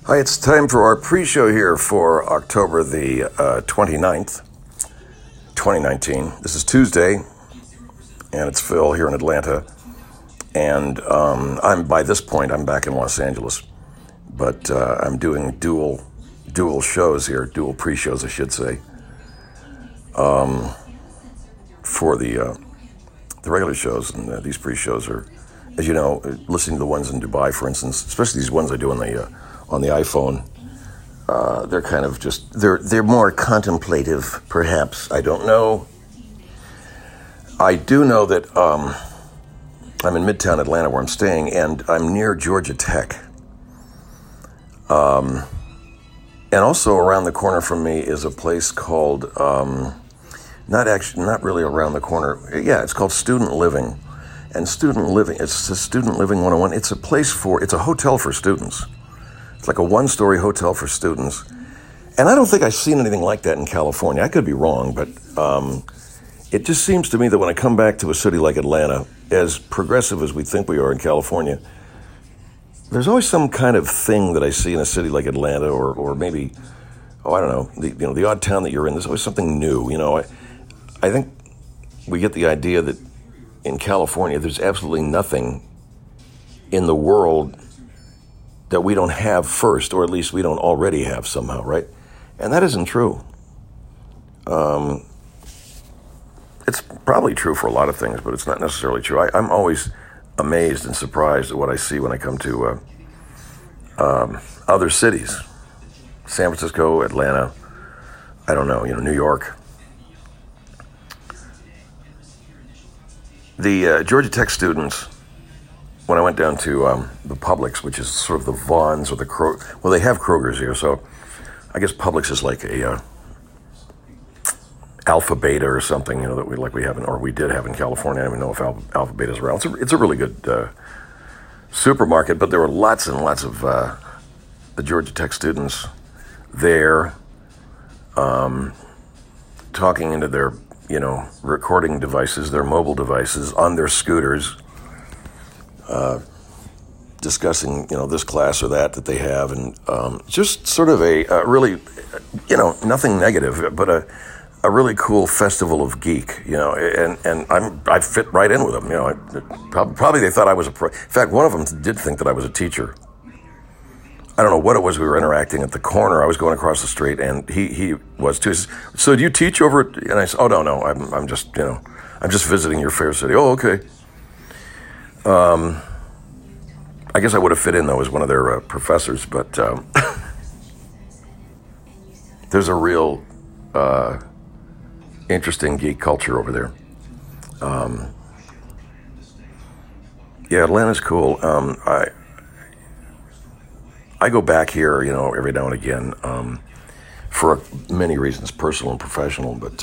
Hi, it's time for our pre-show here for October the 29th, 2019. This is Tuesday, and it's Phil here in Atlanta. And by this point, I'm back in Los Angeles. But I'm doing dual shows here, dual pre-shows, I should say, for the regular shows. And these pre-shows are, as you know, listening to the ones in Dubai, for instance, especially these ones I do on the iPhone, they're kind of just, they're more contemplative, perhaps. I don't know. I do know that I'm in Midtown Atlanta where I'm staying, and I'm near Georgia Tech. And also around the corner from me is a place called, not really around the corner. Yeah, it's called Student Living. And Student Living, it's a Student Living 101. It's a hotel for students. It's like a one-story hotel for students. And I don't think I've seen anything like that in California. I could be wrong, but it just seems to me that when I come back to a city like Atlanta, as progressive as we think we are in California, there's always some kind of thing that I see in a city like Atlanta, or maybe, I don't know, the odd town that you're in. There's always something new. I think we get the idea that in California, there's absolutely nothing in the world that we don't have first, or at least we don't already have somehow, right? And that isn't true. It's probably true for a lot of things, but it's not necessarily true. I'm always amazed and surprised at what I see when I come to other cities. San Francisco, Atlanta, I don't know, New York. The Georgia Tech students, when I went down to the Publix, which is sort of the Vons or the Kroger, well, they have Kroger's here, so I guess Publix is like a Alpha Beta or something, that we have or we did have in California. I don't even know if Alpha Beta is around. It's a really good supermarket, but there were lots and lots of the Georgia Tech students there talking into their, recording devices, their mobile devices on their scooters, discussing, this class or that they have, and just sort of a really, nothing negative, but a really cool festival of geek, and I fit right in with them, probably they thought I was in fact, one of them did think that I was a teacher. I don't know what it was. We were interacting at the corner. I was going across the street, and he was too. He says, "So do you teach over at?" And I said, "Oh, no, I'm just, I'm just visiting your fair city." "Oh, okay." I guess I would have fit in though as one of their professors, but there's a real interesting geek culture over there. Yeah, Atlanta's cool. I go back here, every now and again, for many reasons, personal and professional, but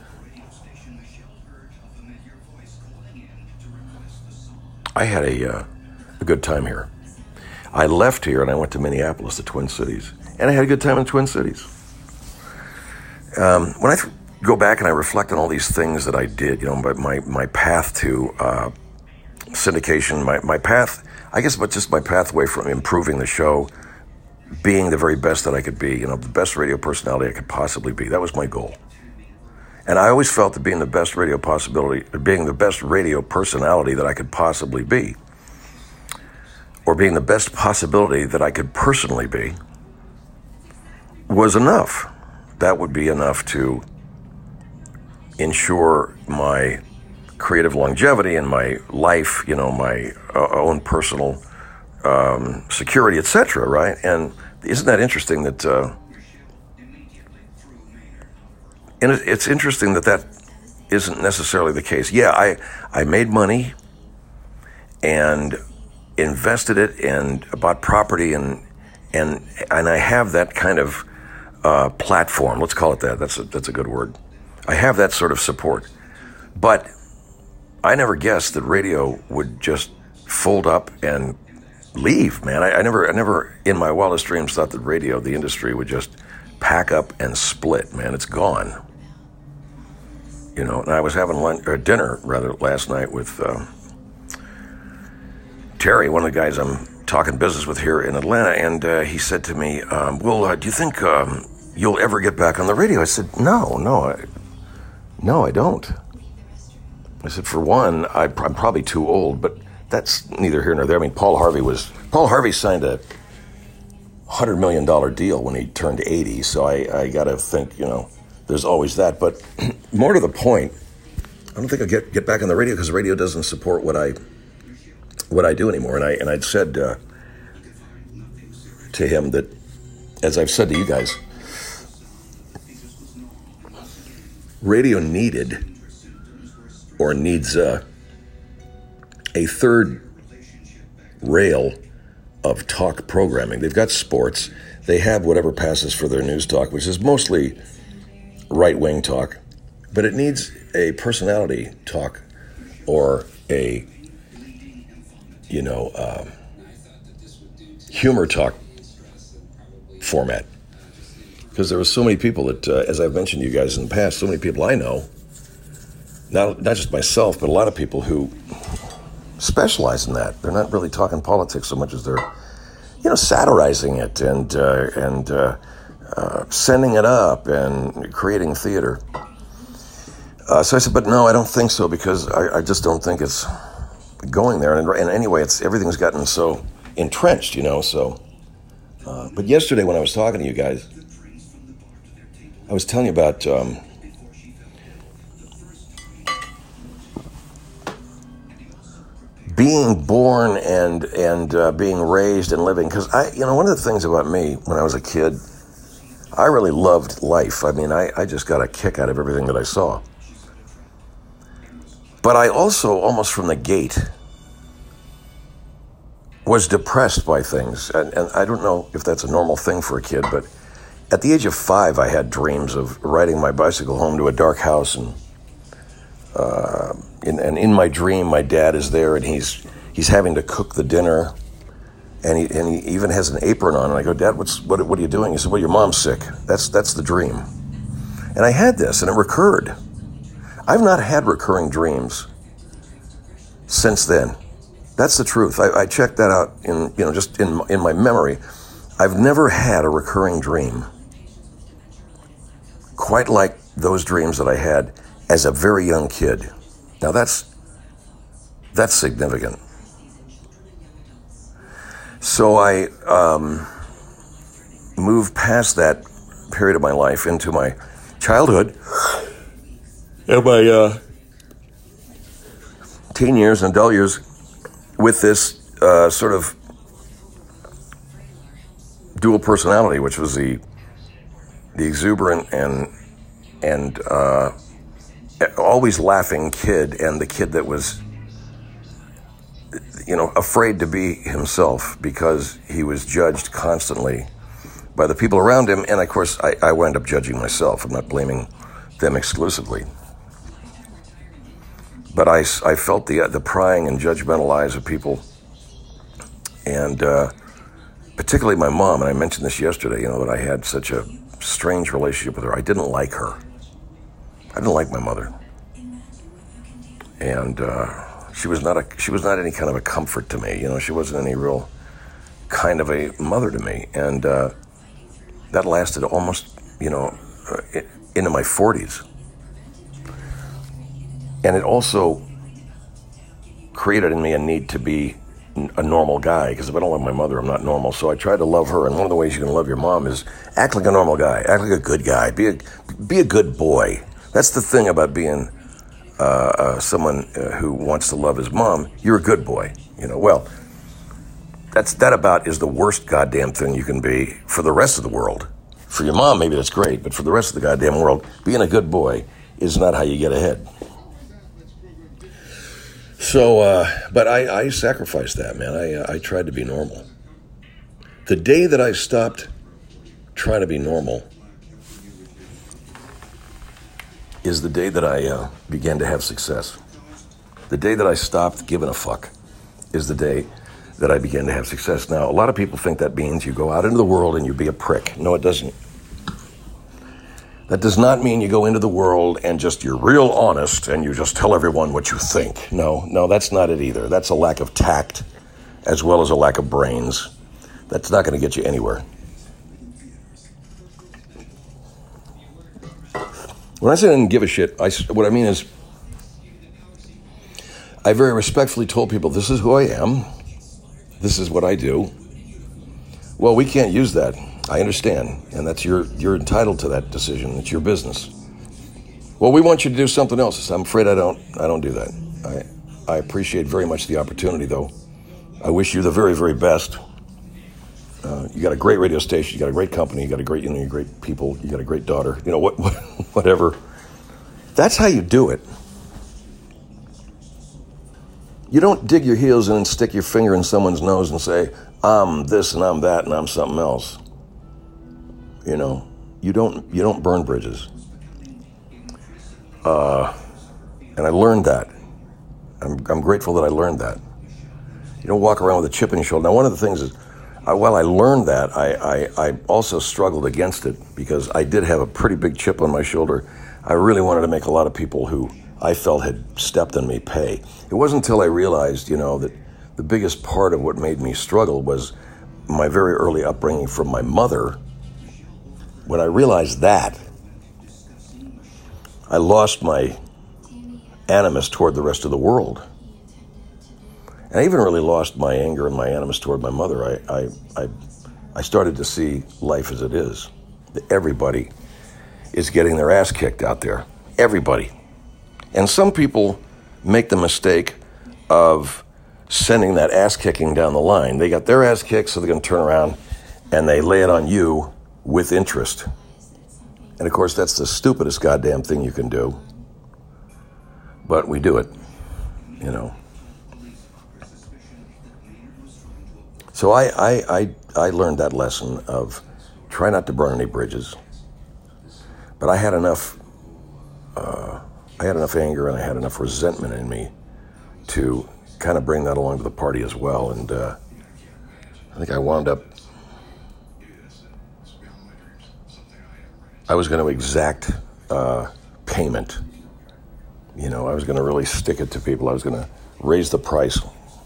I had a good time here. I left here and I went to Minneapolis, the Twin Cities, and I had a good time in the Twin Cities. When I go back and I reflect on all these things that I did, my path to syndication, my path, I guess, but just my pathway from improving the show, being the very best that I could be, the best radio personality I could possibly be. That was my goal. And I always felt that being the best radio personality that I could possibly be, or being the best possibility that I could personally be, was enough. That would be enough to ensure my creative longevity in my life, my own personal security, etc., right? And isn't that interesting that, and it's interesting that isn't necessarily the case. Yeah, I made money and invested it and bought property and I have that kind of platform. Let's call it that. That's a good word. I have that sort of support, but I never guessed that radio would just fold up and leave, man. I never in my wildest dreams thought that radio, the industry, would just pack up and split, man. It's gone. And I was having dinner last night with Terry, one of the guys I'm talking business with here in Atlanta, and he said to me, do you think you'll ever get back on the radio? I said, no, I don't. I said, for one, I'm probably too old, but that's neither here nor there. I mean, Paul Harvey signed a $100 million deal when he turned 80, so I got to think, there's always that. But more to the point, I don't think I'll get back on the radio because the radio doesn't support what I do anymore. And I'd said to him that, as I've said to you guys, radio needed or needs a third rail of talk programming. They've got sports. They have whatever passes for their news talk, which is mostly right-wing talk, but it needs a personality talk or a humor talk format. Because there were so many people that, as I've mentioned to you guys in the past, so many people I know, not just myself, but a lot of people who specialize in that. They're not really talking politics so much as they're, satirizing it and sending it up and creating theater. So I said, but no, I don't think so, because I just don't think it's going there. And anyway, everything's gotten so entrenched, so. But yesterday when I was talking to you guys, I was telling you about being born and being raised and living. Because one of the things about me when I was a kid, I really loved life. I mean, I just got a kick out of everything that I saw. But I also, almost from the gate, was depressed by things. And I don't know if that's a normal thing for a kid, but at the age of 5, I had dreams of riding my bicycle home to a dark house, and in my dream, my dad is there, and he's having to cook the dinner, and he even has an apron on. And I go, Dad, what are you doing? He said, well, your mom's sick. That's the dream. And I had this, and it recurred. I've not had recurring dreams since then. That's the truth. I checked that out just in my memory. I've never had a recurring dream quite like those dreams that I had as a very young kid. Now that's significant. So I moved past that period of my life into my childhood and my teen years and adult years with this sort of dual personality, which was the exuberant and always laughing kid, and the kid that was afraid to be himself because he was judged constantly by the people around him. And of course I wound up judging myself. I'm not blaming them exclusively, but I felt the prying and judgmental eyes of people, and particularly my mom. And I mentioned this yesterday, that I had such a strange relationship with her. I didn't like her. I didn't like my mother, and she was not any kind of a comfort to me. She wasn't any real kind of a mother to me, and that lasted almost into my 40s, and it also created in me a need to be a normal guy, because if I don't love my mother, I'm not normal. So I tried to love her, and one of the ways you can love your mom is act like a normal guy, act like a good guy, be a good boy. That's the thing about being someone who wants to love his mom. You're a good boy, Well, that about is the worst goddamn thing you can be for the rest of the world. For your mom, maybe that's great, but for the rest of the goddamn world, being a good boy is not how you get ahead. So, but I sacrificed that, man. I tried to be normal. The day that I stopped trying to be normal is the day that I began to have success. The day that I stopped giving a fuck is the day that I began to have success. Now, a lot of people think that means you go out into the world and you be a prick. No, it doesn't. That does not mean you go into the world and you're real honest and you just tell everyone what you think. No, that's not it either. That's a lack of tact. as well as a lack of brains. That's not going to get you anywhere. When I say I didn't give a shit, what I mean is I very respectfully told people, this is who I am. This is what I do. Well, we can't use that. I understand. And that's you're entitled to that decision. It's your business. Well, we want you to do something else. I'm afraid I don't do that. I appreciate very much the opportunity, though. I wish you the very, very best. You got a great radio station. You got a great company. You got a great, you great people. You got a great daughter. Whatever. That's how you do it. You don't dig your heels in and stick your finger in someone's nose and say, I'm this and I'm that and I'm something else. You don't burn bridges. And I learned that. I'm grateful that I learned that. You don't walk around with a chip in your shoulder. Now, one of the things is, while I learned that, I also struggled against it because I did have a pretty big chip on my shoulder. I really wanted to make a lot of people who I felt had stepped on me pay. It wasn't until I realized, that the biggest part of what made me struggle was my very early upbringing from my mother. When I realized that, I lost my animus toward the rest of the world. And I even really lost my anger and my animus toward my mother. I started to see life as it is. Everybody is getting their ass kicked out there. Everybody. And some people make the mistake of sending that ass kicking down the line. They got their ass kicked, so they're going to turn around and they lay it on you with interest. And of course, that's the stupidest goddamn thing you can do. But we do it, So I learned that lesson of try not to burn any bridges. But I had enough anger and I had enough resentment in me to kind of bring that along to the party as well. And I think I wound up, I was going to exact payment. I was going to really stick it to people. I was going to raise the price.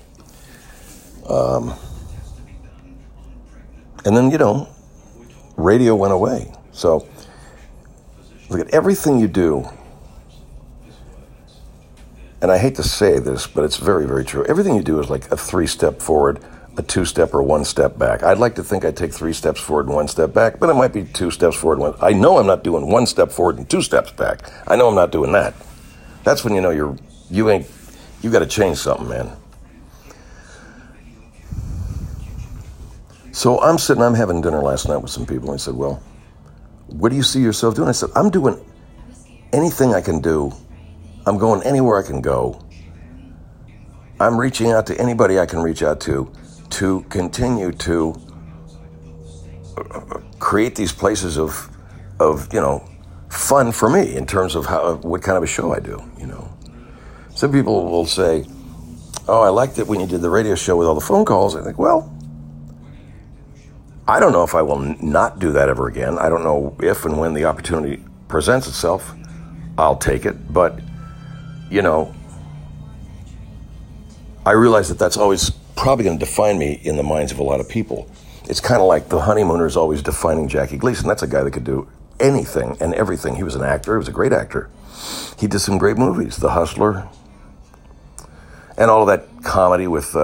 And then, radio went away. So look at everything you do. And I hate to say this, but it's very, very true. Everything you do is like a 3-step forward, a 2-step, or 1 step back. I'd like to think I take 3 steps forward and 1 step back, but it might be 2 steps forward. I know I'm not doing 1 step forward and 2 steps back. I know I'm not doing that. That's when you got to change something, man. So I'm having dinner last night with some people, and I said, well, what do you see yourself doing? I said, I'm doing anything I can do. I'm going anywhere I can go. I'm reaching out to anybody I can reach out to continue to create these places of fun for me in terms of what kind of a show I do, Some people will say, oh, I liked it when you did the radio show with all the phone calls. I think, well, I don't know if I will not do that ever again. I don't know if and when the opportunity presents itself, I'll take it. But, I realize that that's always probably going to define me in the minds of a lot of people. It's kind of like the Honeymooners always defining Jackie Gleason. That's a guy that could do anything and everything. He was an actor. He was a great actor. He did some great movies, The Hustler, and all of that comedy with,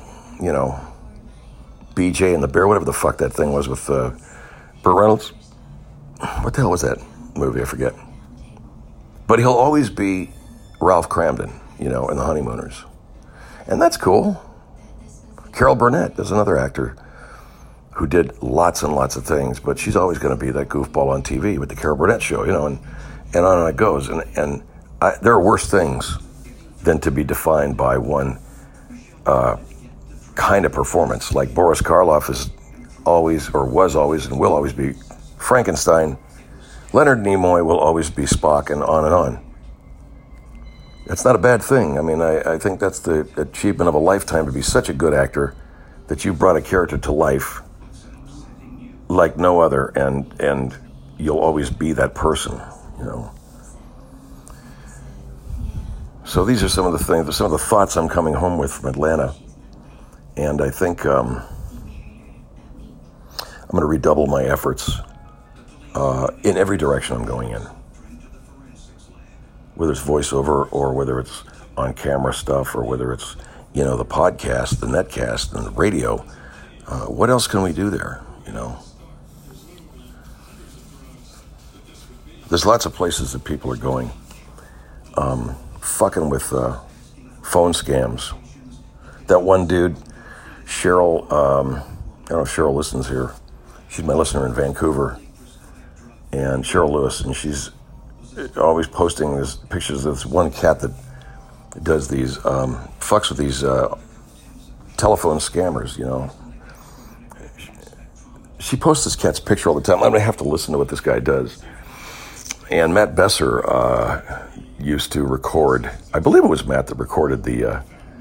BJ and the Bear, whatever the fuck that thing was with Burt Reynolds. What the hell was that movie? I forget. But he'll always be Ralph Cramden, in The Honeymooners. And that's cool. Carol Burnett is another actor who did lots and lots of things, but she's always going to be that goofball on TV with the Carol Burnett show, and on and it goes. And there are worse things than to be defined by one kind of performance. Like Boris Karloff is always, or was always, and will always be Frankenstein. Leonard Nimoy will always be Spock, and on and on. That's not a bad thing. I mean, I think that's the achievement of a lifetime, to be such a good actor that you brought a character to life like no other, and you'll always be that person, So these are some of the thoughts I'm coming home with from Atlanta. And I think I'm going to redouble my efforts in every direction I'm going in. Whether it's voiceover or whether it's on camera stuff or whether it's, the podcast, the netcast, and the radio. What else can we do there, There's lots of places that people are going, fucking with phone scams. That one dude, Cheryl, I don't know if Cheryl listens here. She's my listener in Vancouver. And Cheryl Lewis, and she's always posting these pictures of this one cat that does these, fucks with these telephone scammers, She posts this cat's picture all the time. I'm going to have to listen to what this guy does. And Matt Besser used to record, I believe it was Matt that recorded the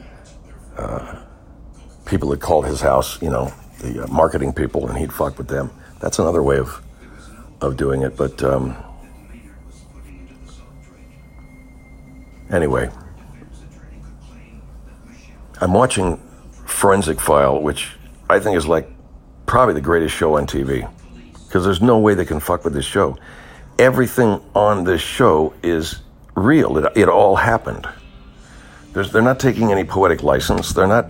people that called his house, the marketing people, and he'd fuck with them. That's another way of doing it. But anyway, I'm watching Forensic File, which I think is like probably the greatest show on TV, because there's no way they can fuck with this show. Everything on this show is real. It all happened. They're not taking any poetic license. They're not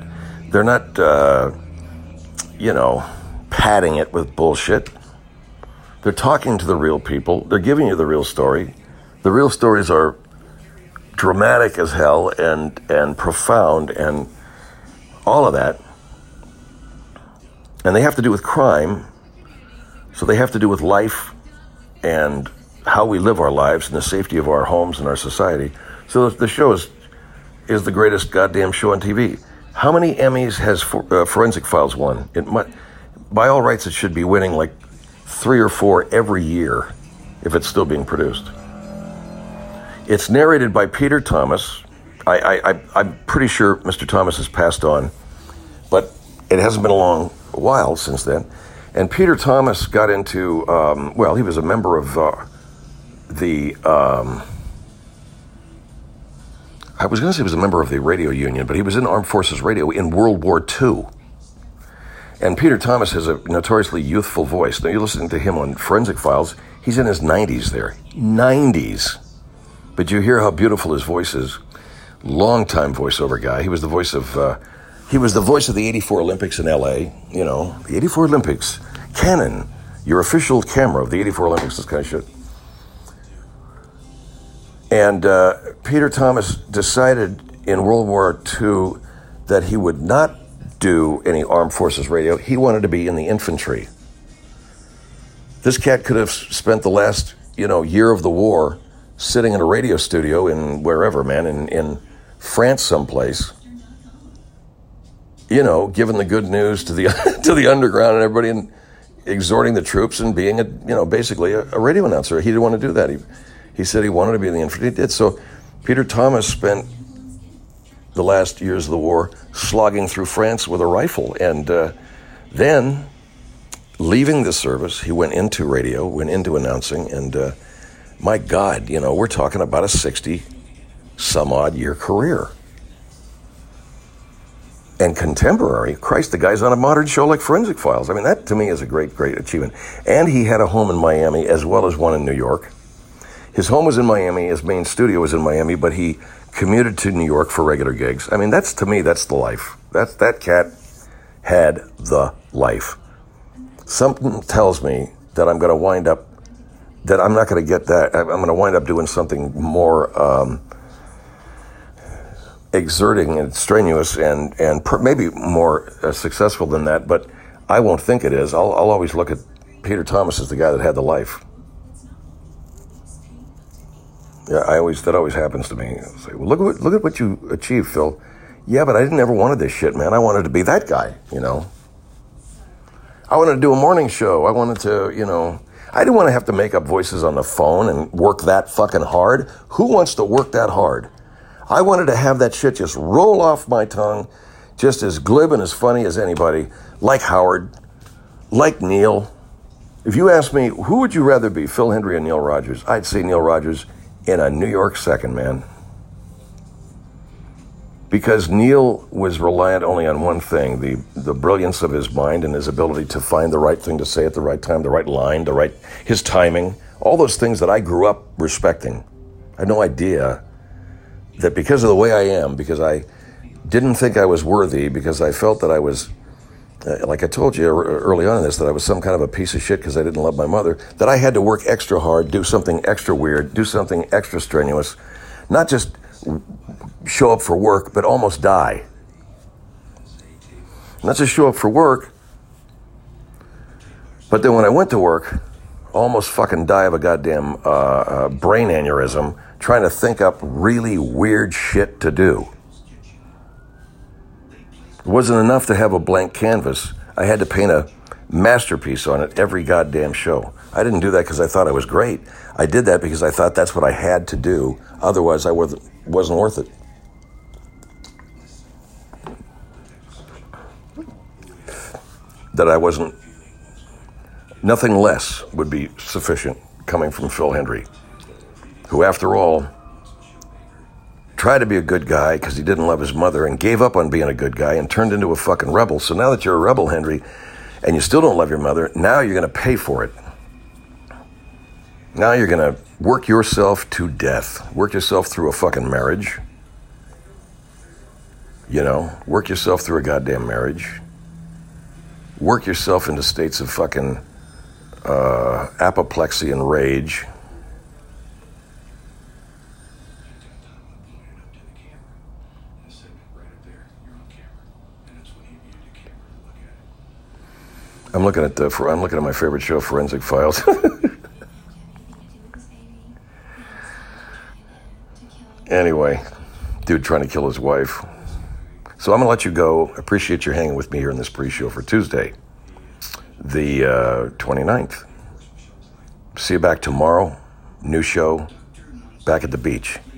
padding it with bullshit. They're talking to the real people. They're giving you the real story. The real stories are dramatic as hell and profound and all of that. And they have to do with crime. So they have to do with life and how we live our lives and the safety of our homes and our society. So the show is the greatest goddamn show on TV. How many Emmys has Forensic Files won? By all rights, it should be winning like 3 or 4 every year if it's still being produced. It's narrated by Peter Thomas. I'm pretty sure Mr. Thomas has passed on, but it hasn't been a long while since then. And Peter Thomas got into, he was a member of I was going to say he was a member of the radio union, but he was in Armed Forces Radio in World War II. And Peter Thomas has a notoriously youthful voice. Now, you're listening to him on Forensic Files. He's in his 90s there. 90s. But you hear how beautiful his voice is. Longtime voiceover guy. He was the voice of the 84 Olympics in LA. The 84 Olympics. Canon, your official camera of the 84 Olympics, this kind of shit. And Peter Thomas decided in World War II that he would not do any Armed Forces Radio. He wanted to be in the infantry. This cat could have spent the last, year of the war sitting in a radio studio in wherever, man, in France someplace, giving the good news to the to the underground and everybody and exhorting the troops and being basically a radio announcer. He didn't want to do that. He said he wanted to be in the infantry. He did. So Peter Thomas spent the last years of the war slogging through France with a rifle. And then, leaving the service, he went into radio, went into announcing. And my God, we're talking about a 60-some-odd year career. And contemporary, Christ, the guy's on a modern show like Forensic Files. I mean, that to me is a great, great achievement. And he had a home in Miami as well as one in New York. His home was in Miami, his main studio was in Miami, but he commuted to New York for regular gigs. I mean, that's the life. That cat had the life. Something tells me that I'm going to wind up, that I'm not going to get that. I'm going to wind up doing something more exerting and strenuous and maybe more successful than that, but I won't think it is. I'll always look at Peter Thomas as the guy that had the life. Yeah, that always happens to me. I say, well, look at what you achieved, Phil. Yeah, but I didn't ever wanted this shit, man. I wanted to be that guy, I wanted to do a morning show. I wanted to, I didn't want to have to make up voices on the phone and work that fucking hard. Who wants to work that hard? I wanted to have that shit just roll off my tongue, just as glib and as funny as anybody, like Howard, like Neil. If you ask me, who would you rather be, Phil Hendrie or Neil Rogers? I'd say Neil Rogers in a New York second, man. Because Neil was reliant only on one thing, the brilliance of his mind and his ability to find the right thing to say at the right time, the right line, his timing, all those things that I grew up respecting. I had no idea that because of the way I am, because I didn't think I was worthy, because I felt that I was, like I told you early on in this, that I was some kind of a piece of shit because I didn't love my mother, that I had to work extra hard, do something extra weird, do something extra strenuous, not just show up for work, but almost die. Not just show up for work, but then when I went to work, almost fucking die of a goddamn brain aneurysm trying to think up really weird shit to do. It wasn't enough to have a blank canvas. I had to paint a masterpiece on it every goddamn show. I didn't do that because I thought I was great. I did that because I thought that's what I had to do. Otherwise, I wasn't worth it. That I wasn't, nothing less would be sufficient coming from Phil Hendry, who, after all, tried to be a good guy because he didn't love his mother and gave up on being a good guy and turned into a fucking rebel. So now that you're a rebel, Hendry, and you still don't love your mother, now you're going to pay for it. Now you're going to work yourself to death. Work yourself through a fucking marriage. You know, work yourself through a goddamn marriage. Work yourself into states of fucking apoplexy and rage. I'm looking at my favorite show, Forensic Files. Anyway, dude trying to kill his wife. So I'm going to let you go. Appreciate you hanging with me here in this pre-show for Tuesday, the 29th. See you back tomorrow. New show. Back at the beach.